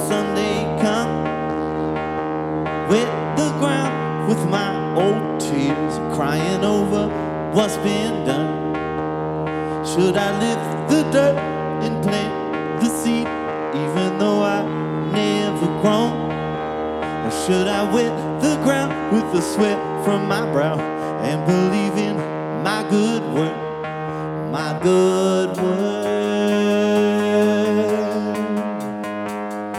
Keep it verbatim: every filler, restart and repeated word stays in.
someday come, wet the ground with my old tears, crying over what's been done. Should I lift the dirt and plant the seed, even though I never grown? Or should I wet the ground with the sweat from my brow and believe in